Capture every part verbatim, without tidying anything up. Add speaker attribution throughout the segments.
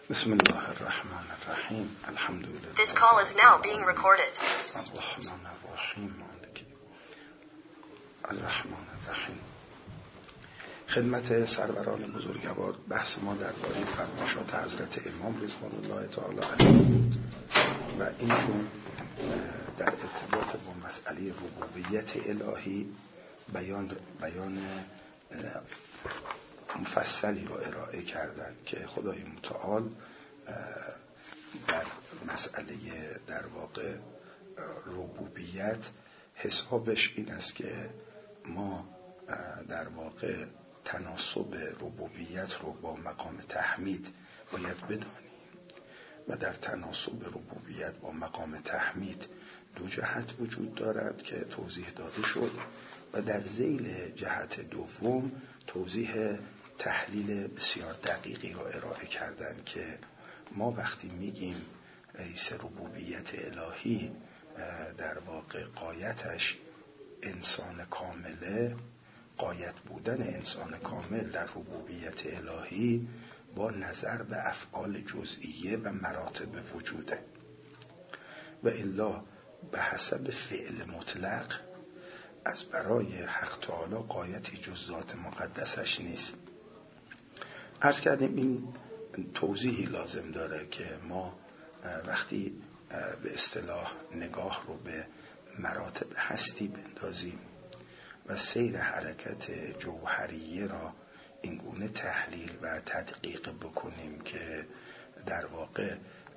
Speaker 1: بسم الله الرحمن الرحیم. الحمد لله.
Speaker 2: This call is now being recorded.
Speaker 1: الرحمن الرحیم مالک الرحمن الرحیم. خدمت سروران بزرگوار بحث ما درباره فرمایشات حضرت امام رضوان الله تعالی علیه بود و اینشون در ارتباط با مسئله ربوبیت الهی بیان بیان مفصلی رو ارائه کردن که خدای متعال در مسئله در واقع ربوبیت حسابش این است که ما در واقع تناسب ربوبیت رو با مقام تحمید باید بدانیم و در تناسب ربوبیت با مقام تحمید دو جهت وجود دارد که توضیح داده شد و در ذیل جهت دوم توضیح تحلیل بسیار دقیقی را ارائه کردن که ما وقتی میگیم رئیس ربوبیت الهی در واقع قایتش انسان کامله، قایت بودن انسان کامل در ربوبیت الهی با نظر به افعال جزئیه و مراتب وجوده و الا به حسب فعل مطلق از برای حق تعالی قایتی جز ذات مقدسش نیست. عرض کردیم این توضیحی لازم داره که ما وقتی به اصطلاح نگاه رو به مراتب هستی بندازیم و سیر حرکت جوهریه را اینگونه تحلیل و تدقیق بکنیم که در واقع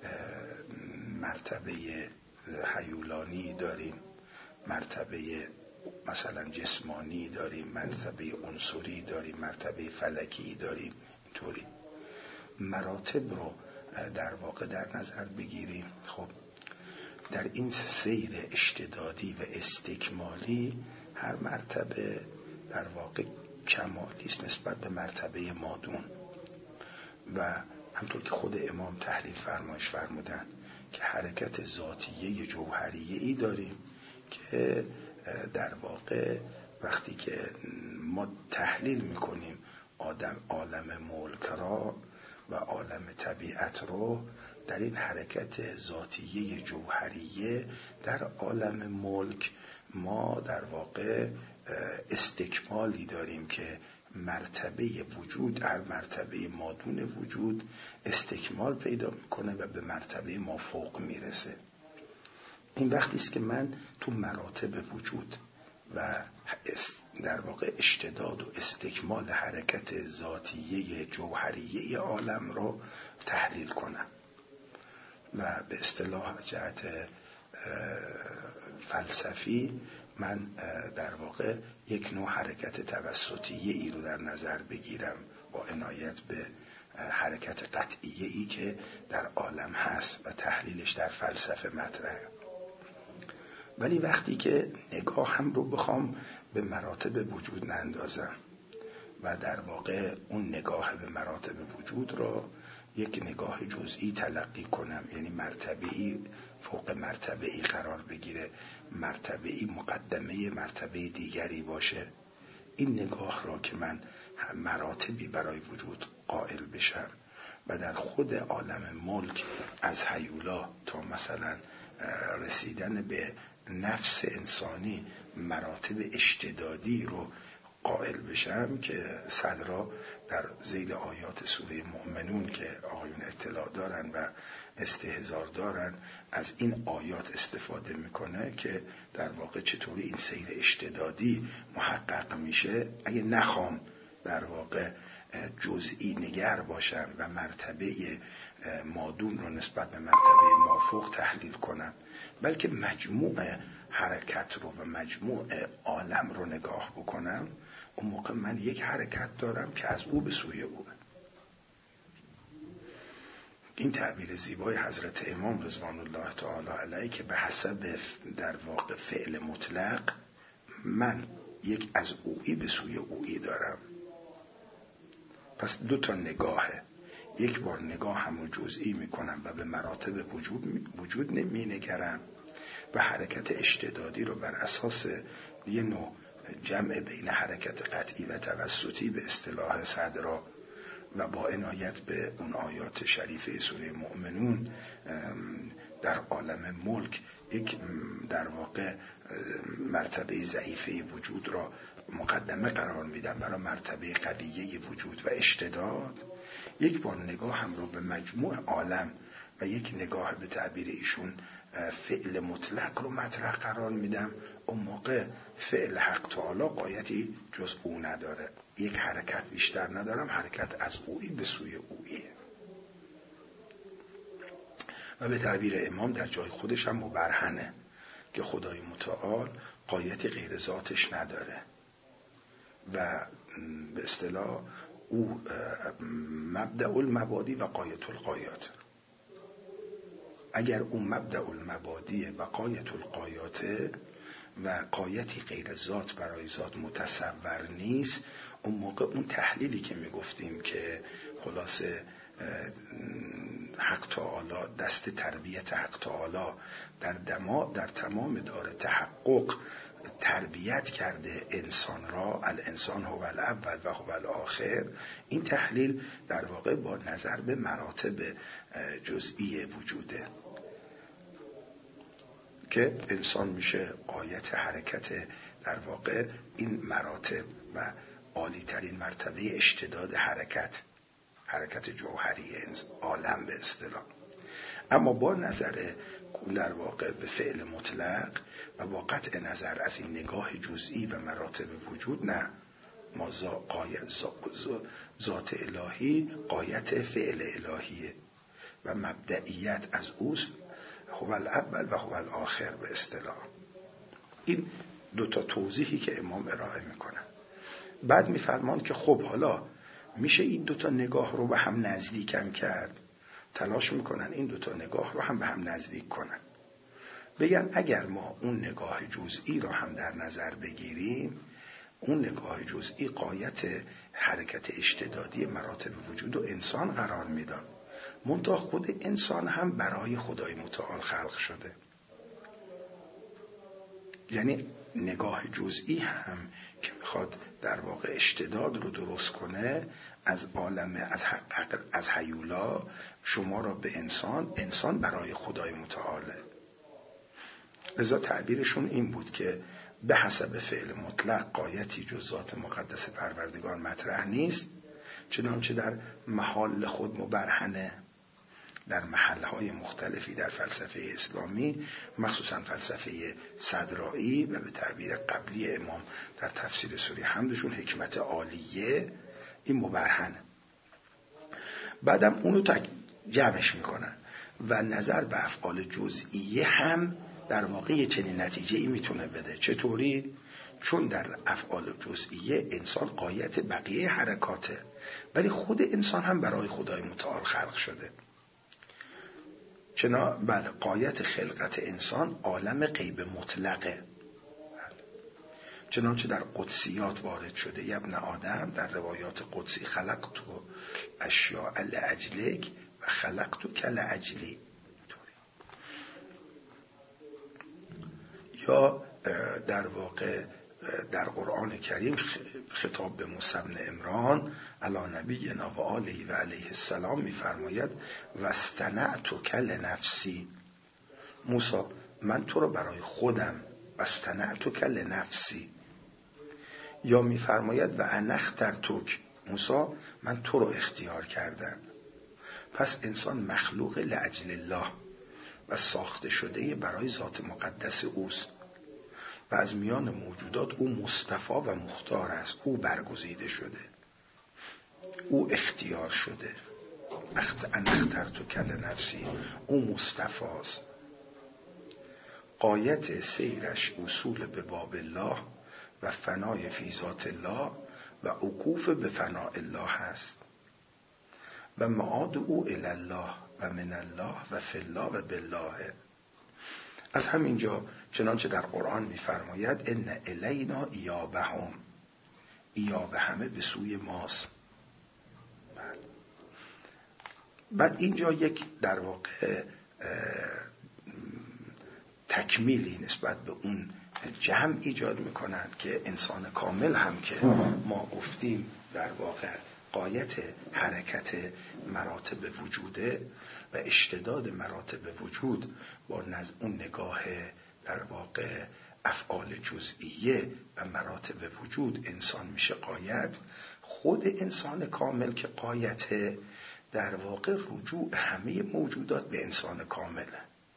Speaker 1: مرتبه هیولانی داریم، مرتبه مثلا جسمانی داریم، مرتبه عنصری داریم، مرتبه فلکی داریم، اینطوری مراتب رو در واقع در نظر بگیریم. خب در این سیر اشتدادی و استکمالی هر مرتبه در واقع کمالی است نسبت به مرتبه مادون و همطور که خود امام تحلیل فرمایش فرمودن که حرکت ذاتیه جوهریه ای داریم که در واقع وقتی که ما تحلیل میکنیم آدم عالم ملک را و عالم طبیعت رو، در این حرکت ذاتیه جوهریه در عالم ملک ما در واقع استکمالی داریم که مرتبه وجود هر مرتبه مادون وجود استکمال پیدا میکنه و به مرتبه مافوق میرسه. این وقتی است که من تو مراتب وجود و در واقع اشتداد و استکمال حرکت ذاتیه جوهریه عالم رو تحلیل کنم و به اصطلاح جهت فلسفی من در واقع یک نوع حرکت توسطیه ای رو در نظر بگیرم با عنایت به حرکت قطعیه ای که در عالم هست و تحلیلش در فلسفه مطرحه. ولی وقتی که نگاه هم رو بخوام به مراتب وجود نندازم و در واقع اون نگاه به مراتب وجود رو یک نگاه جزئی تلقی کنم، یعنی مرتبه‌ای فوق مرتبه‌ای قرار بگیره، مرتبه‌ای مقدمه مرتبه دیگری باشه، این نگاه را که من مراتبی برای وجود قائل بشم و در خود عالم ملک از هیولا تا مثلا رسیدن به نفس انسانی مراتب اشتدادی رو قائل بشم که صدرا در ذیل آیات سوره مؤمنون که آقایون اطلاع دارن و استحضار دارن از این آیات استفاده میکنه که در واقع چطوری این سیر اشتدادی محقق میشه اگه نخوام در واقع جزئی نگر باشم و مرتبه مادون رو نسبت به مرتبه مافوق تحلیل کنم، بلکه مجموع حرکت رو و مجموع عالم رو نگاه بکنم، اون موقع من یک حرکت دارم که از او به سوی او. این تعبیر زیبای حضرت امام رضوان الله تعالی علیه که به حسب در واقع فعل مطلق من یک از اویی به سوی اویی دارم. پس دو تا نگاهه، یک بار نگاه همو جزئی میکنم و به مراتب وجود, وجود نمینگرم و حرکت اشتدادی رو بر اساس یه نوع جمع بین حرکت قطعی و توسطی به اصطلاح صدرا و با عنایت به اون آیات شریفه سوره مؤمنون در عالم ملک یک در واقع مرتبه ضعیفه وجود را مقدمه قرار میدن برای مرتبه قویه وجود و اشتداد، یک بار نگاه هم رو به مجموع عالم و یک نگاه به تعبیر ایشون فعل مطلق رو مطرح قرار میدم، اون موقع فعل حق تعالی قایتی جز او نداره، یک حرکت بیشتر ندارم، حرکت از اویی به سوی اویی. و به تعبیر امام در جای خودش هم مبرهنه که خدای متعال قایت غیر ذاتش نداره و به اصطلاح او مبدأ المبادی و قایت القایات. اگر اون مبدأ المبادی و قایت القایاته و قایتی غیر ذات برای ذات متصور نیست، اون موقع اون تحلیلی که میگفتیم که خلاصه حق تعالی دست تربیت حق تعالی در دما در تمام دار تحقق تربیت کرده انسان را، الانسان هو الاول و هو الاخر، این تحلیل در واقع با نظر به مراتب جزئی وجوده که انسان میشه قایت حرکت در واقع این مراتب و عالی ترین مرتبه اشتداد حرکت حرکت جوهری عالم به اصطلاح. اما با نظر در واقع به فعل مطلق و با قطع نظر از این نگاه جزئی و مراتب وجود، نه، ما ذات الهی قایت فعل الهیه و مبدئیت از اوست، هو الاول و هو الاخر به اصطلاح. این دوتا توضیحی که امام ارائه میکنن. بعد میفرمان که خب حالا میشه این دوتا نگاه رو به هم نزدیکم کرد، تلاش میکنن این دوتا نگاه رو هم به هم نزدیک کنن. بگن اگر ما اون نگاه جزئی رو هم در نظر بگیریم، اون نگاه جزئی قایت حرکت اشتدادی مراتب وجود و انسان قرار میداد، منتها خود انسان هم برای خدای متعال خلق شده. یعنی نگاه جزئی هم که میخواد در واقع اشتداد رو درست کنه از عالم از حق از هیولا شما را به انسان، انسان برای خدای متعاله. لذا تعبیرشون این بود که به حسب فعل مطلق قایتی جز ذات مقدس پروردگار مطرح نیست، چنانچه در محال خود مبرهنه در محلهای مختلفی در فلسفه اسلامی، مخصوصا فلسفه صدرائی و به تعبیر قبلی امام در تفسیر سوره حمدشون حکمت عالیه، این مبرهنه. بعدم اونو تک جمعش میکنن و نظر به افعال جزئیه هم در واقع چنین نتیجه‌ای میتونه بده. چطوری؟ چون در افعال جزئیه انسان قایت بقیه حرکاته، ولی خود انسان هم برای خدای متعال خلق شده. چنا بله قایت خلقت انسان عالم غیب مطلقه، چنانچه در قدسیات وارد شده یا ابن آدم در روایات قدسی خلقتو اشیاء لأجلک و خلقتو کلأجلی، یا در واقع در قرآن کریم خطاب به موسی بن عمران علی نبینا و آله و علیه السلام می‌فرماید واصطنعتک لنفسی، موسی من تو رو برای خودم واصطنعتک لنفسی. یا می‌فرماید و انا اخترتک، موسی من تو رو اختیار کردم. پس انسان مخلوق لاجل الله و ساخته شده برای ذات مقدس اوست و از میان موجودات او مصطفی و مختار است، او برگزیده شده، او اختیار شده. انا اخترتک لنفسی، او مصطفی است. قایت سیرش اصول به باب الله و فنای فی ذات الله و وقوف به فناء الله است و معاد او الی الله و من الله و فی الله و بالله. از همینجا چنانچه در قرآن می‌فرماید ان الینا ایابهم، ایاب همه به سوی ماست. بعد اینجا یک در واقع تکمیلی نسبت به اون جمع ایجاد میکنند که انسان کامل هم که ما گفتیم در واقع غایت حرکت مراتب وجوده و اشتداد مراتب وجود با نظر اون نگاه در واقع افعال جزئیه و مراتب وجود انسان میشه غایت. خود انسان کامل که غایت، در واقع رجوع همه موجودات به انسان کامله.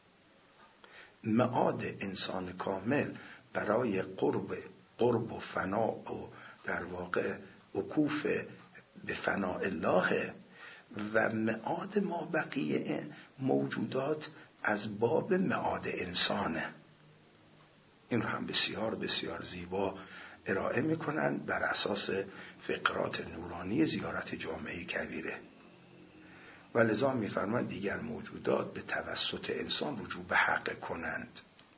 Speaker 1: معاد انسان کامل برای قرب قرب و فنا و در واقع وقوف به فناء الله و معاد ما بقیه موجودات از باب معاد انسانه. این رو هم بسیار بسیار زیبا ارائه میکنن بر اساس فقرات نورانی زیارت جامعه کبیره. و لذا میفرمایند دیگر موجودات به توسط انسان رجوع به حق کنند.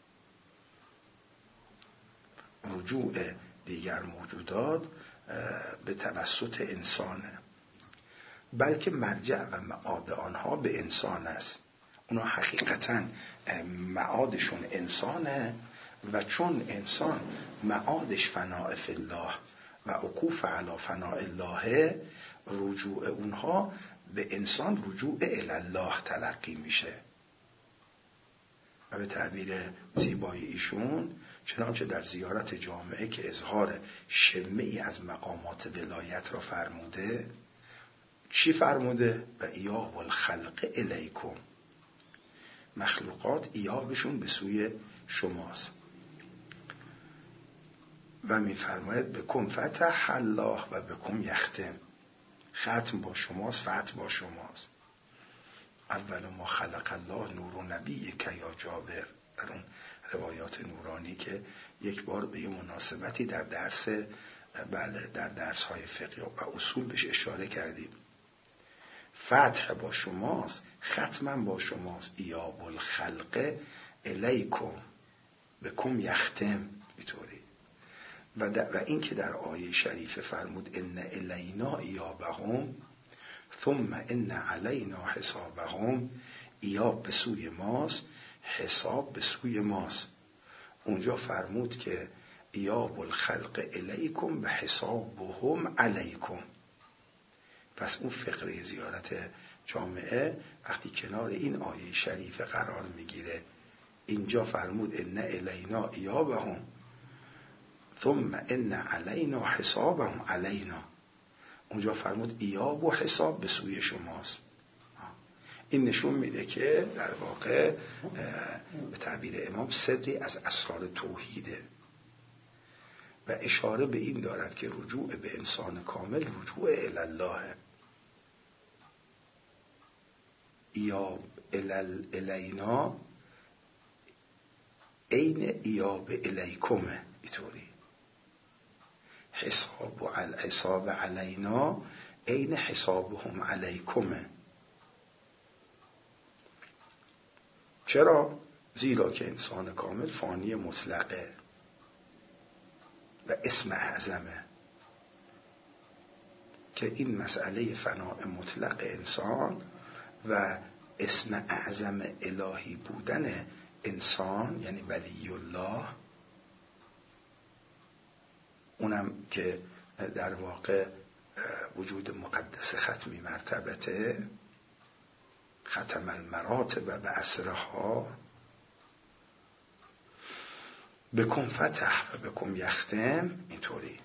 Speaker 1: رجوع دیگر موجودات به توسط انسانه، بلکه مرجع و معاد آنها به انسان است. اونا حقیقتا معادشون انسانه و چون انسان معادش فناء فی الله و وقوف علی فناء الله، رجوع اونها به انسان رجوع الی الله تلقی میشه. و به تعبیر زیبای ایشون، چنانچه در زیارت جامعه که اظهار شمعی از مقامات ولایت را فرموده، چی فرموده؟ و ایاب الخلق الیکم، مخلوقات ایابشون به سوی شماست. و میفرماید بکم فتح الله و بکم یختم، ختم با شماست، فتح با شماست. اول ما خلق الله نور و نبی که یا جابر، در اون روایات نورانی که یک بار به یه مناسبتی در درس بله در درس های فقه و اصول بهش اشاره کردیم. فتح با شماست، ختم با شماست. ایاب الخلق الیکم بکم یختم، اینطوری. و, و این که در آیه شریفه فرمود ان الینا ایابهم ثم ان علینا حسابهم، ایاب به سوی ماست، حساب به سوی ماست. اونجا فرمود که ایاب الخلق الیکم به حسابهم علیکم. پس اون فقره زیارت جامعه وقتی کنار این آیه شریفه قرار میگیره، اینجا فرمود ان الینا ایابهم ثم ان علینا حسابهم علینا، اونجا فرمود ایاب و حساب به سوی شماست. این نشون میده که در واقع به تعبیر امام سری از اسرار توحیده و اشاره به این دارد که رجوع به انسان کامل رجوع الی الله. ایاب الینا عین ایاب الیکمه، اینطوری. حساب و حساب علینا عین حسابهم علیکمه. چرا؟ زیرا که انسان کامل فانی مطلقه و اسم اعظمه، که این مسئله فناء مطلق انسان و اسم اعظم الهی بودن انسان، یعنی ولی الله، اونم که در واقع وجود مقدس ختمی مرتبته، ختم المراتب به اسرها، بکن فتح و بکن یختم، اینطوری.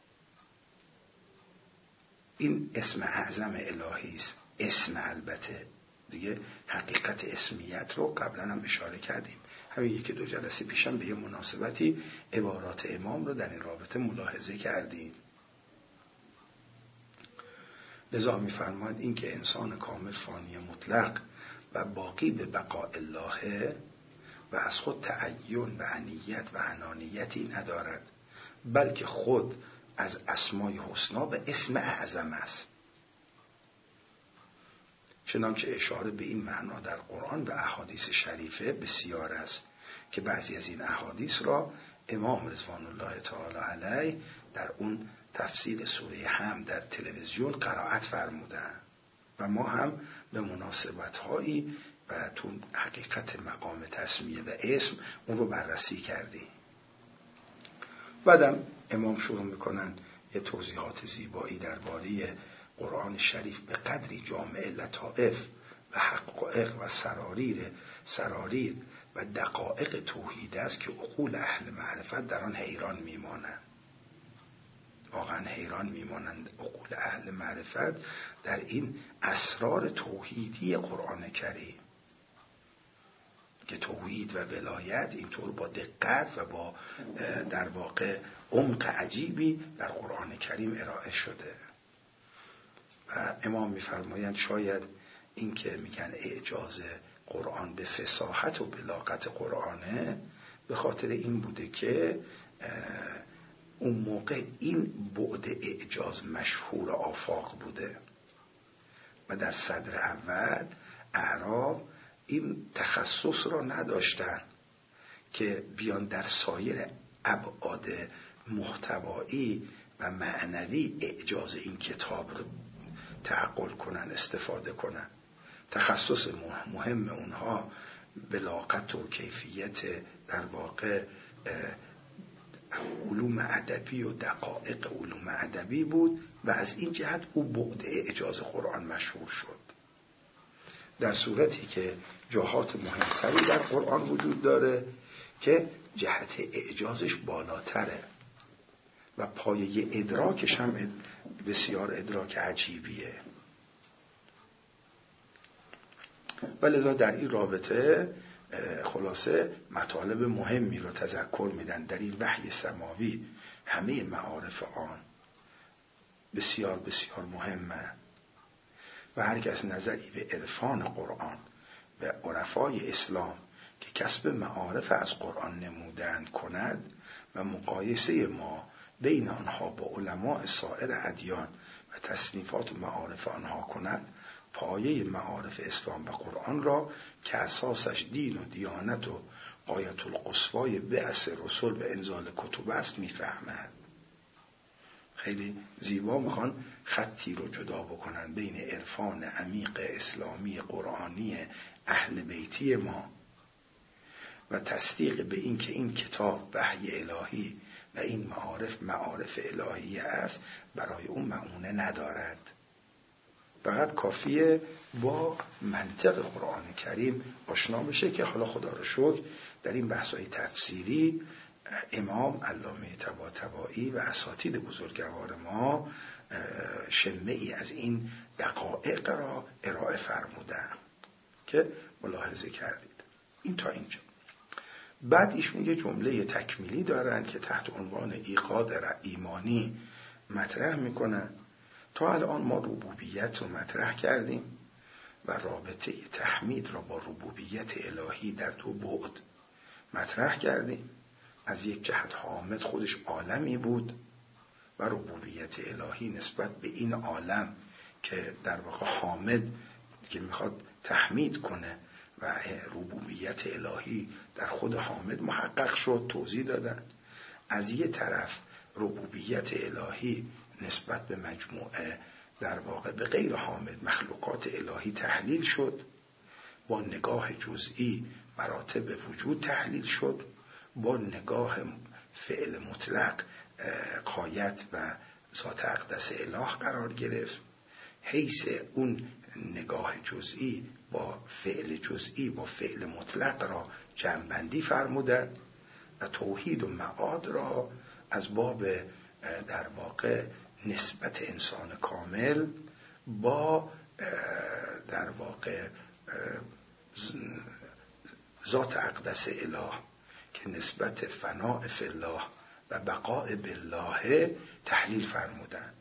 Speaker 1: این اسم اعظم الهی است. اسم البته دیگه حقیقت اسمیت رو قبلا هم اشاره کردیم، همین یکی دو جلسه پیشم به یه مناسبتی عبارات امام رو در این رابطه ملاحظه کردیم. لذا می‌فرماید این که انسان کامل فانی مطلق و باقی به بقاء الله و از خود تعین و عنیت و انانیتی ندارد، بلکه خود از اسمای حسنا به اسم اعظم است. چنانچه اشاره به این معنا در قرآن و احادیث شریفه بسیار است که بعضی از این احادیث را امام رضوان الله تعالی علیه در اون تفسیر سوره حمد در تلویزیون قرائت فرمودن و ما هم به مناسبت‌هایی و تو حقیقت مقام تسمیه و اسم اون رو بررسی کردیم. بعدم امام شروع میکنن یه توضیحات زیبایی درباره قرآن شریف به قدری جامع لطائف و حقایق و سراریر سراریر و دقایق توحید است که عقول اهل معرفت در آن حیران میمانند. واقعا حیران میمانند عقول اهل معرفت در این اسرار توحیدی قرآن کریم، که توحید و ولایت اینطور با دقت و با در واقع عمق عجیبی در قرآن کریم ارائه شده. و امام میفرمایند شاید این که میگن اعجاز قرآن به فصاحت و بلاغت قرآنه به خاطر این بوده که اون موقع این بعد اعجاز مشهور آفاق بوده و در صدر اول اعراب این تخصص را نداشتن که بیان در سایر ابعاد محتوایی و معنوی اعجاز این کتاب رو تعقل کنن، استفاده کنن. تخصص مهم اونها بلاغت و کیفیت در واقع علوم ادبی و دقایق علوم ادبی بود و از این جهت او بعد اعجاز قرآن مشهور شد، در صورتی که جهات مهمتری در قرآن وجود داره که جهت اعجازش بالاتره و پایه ادراکش هم بسیار ادراک عجیبیه. ولذا در این رابطه خلاصه مطالب مهمی رو تذکر میدن. در این وحی سماوی همه معارف آن بسیار بسیار مهمه و هر کس نظری به عرفان قرآن و عرفای اسلام که کسب معارف از قرآن نمودند کند و مقایسه ما بین آنها با علماء سایر ادیان و تصنیفات معارف آنها کند، پایه معارف اسلام و قرآن را که اساسش دین و دیانت و غایت القصوای بعث رسول و انزال کتب است میفهمد. خیلی زیبا میخوان خطی رو جدا بکنن بین عرفان عمیق اسلامی قرآنی اهل بیتی ما و تصدیق به این که این کتاب وحی الهی و این معارف معارف الهیه است برای اون معونه ندارد. فقط کافیه با منطق قرآن کریم آشنا بشه که حالا خدا رو شکر در این بحث‌های تفسیری امام علامه طباطبایی و اساتید بزرگوار ما شمعی از این دقایق را ارائه فرمودن که ملاحظه کردید. این تا اینجا. بعد ایشون یه جمله تکمیلی دارن که تحت عنوان ایقاد ایمانی مطرح میکنن. تا الان ما ربوبیت رو مطرح کردیم و رابطه تحمید را با ربوبیت الهی در دو بعد مطرح کردیم. از یک جهت حامد خودش عالمی بود و ربوبیت الهی نسبت به این عالم که در واقع حامد که میخواد تحمید کنه و ربوبیت الهی در خود حامد محقق شد توضیح دادن. از یه طرف ربوبیت الهی نسبت به مجموعه در واقع به غیر حامد مخلوقات الهی تحلیل شد، با نگاه جزئی مراتب وجود تحلیل شد، با نگاه فعل مطلق غایت و ذات اقدس اله قرار گرفت. حیث اون نگاه جزئی با فعل جزئی با فعل مطلق را جمع‌بندی فرمودند و توحید و معاد را از باب در واقع نسبت انسان کامل با در واقع ذات اقدس اله که نسبت فناء فی الله و بقاء بالله تحلیل فرمودن.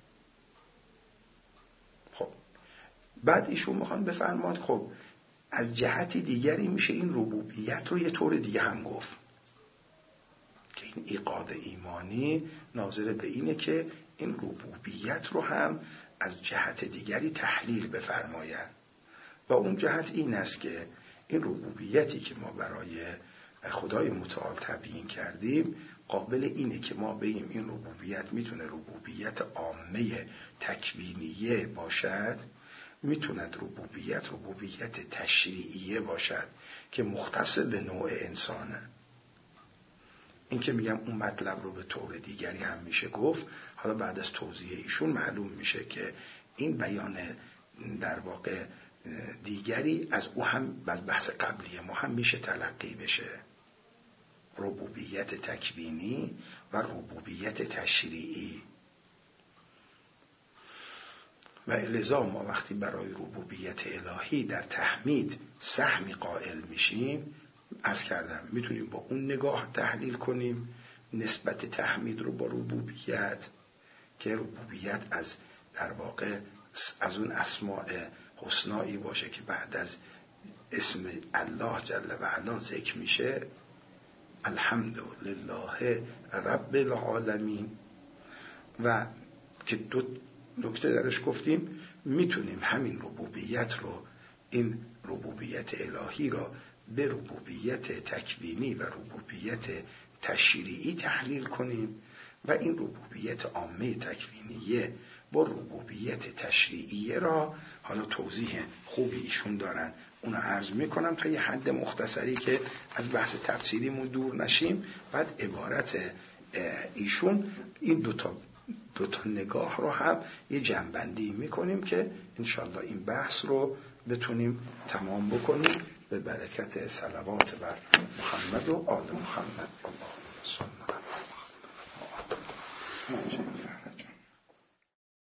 Speaker 1: خب بعد ایشون میخوان بفرماند خب از جهتی دیگری میشه این ربوبیت رو یه طور دیگه هم گفت که این ایقاد ایمانی ناظر به اینه که این ربوبیت رو هم از جهت دیگری تحلیل بفرمایند و اون جهت این است که این ربوبیتی که ما برای خدای متعال تبیین کردیم قابل اینه که ما بگیم این ربوبیت میتونه ربوبیت عامه تکوینیه باشد، میتوند ربوبیت ربوبیت تشریعیه باشد که مختص به نوع انسانه. این که میگم اون مطلب رو به طور دیگری هم میشه گفت. حالا بعد از توضیح ایشون معلوم میشه که این بیان در واقع دیگری از او هم از بحث قبلی ما هم میشه تلقی بشه. ربوبیت تکوینی و ربوبیت تشریعی. و لذا ما وقتی برای ربوبیت الهی در تحمید سهمی قائل میشیم، عرض کردم میتونیم با اون نگاه تحلیل کنیم نسبت تحمید رو با ربوبیت، که ربوبیت از در واقع از اون اسماء حسنایی باشه که بعد از اسم الله جل و علا ذکر میشه الحمدلله رب العالمین. و که دو نکته درش گفتیم، میتونیم همین ربوبیت رو، این ربوبیت الهی را به ربوبیت تکوینی و ربوبیت تشریعی تحلیل کنیم و این ربوبیت عامه تکوینیه با ربوبیت تشریعیه را، حالا توضیح خوبی ایشون دارن اونو عرض میکنم تا یه حد مختصری که از بحث تفسیریمون دور نشیم. بعد عبارت ایشون این دوتا دوتا نگاه رو هم یه جنبندی میکنیم که انشالله این بحث رو بتونیم تمام بکنیم به برکت صلوات بر محمد و آل محمد. اللهم صل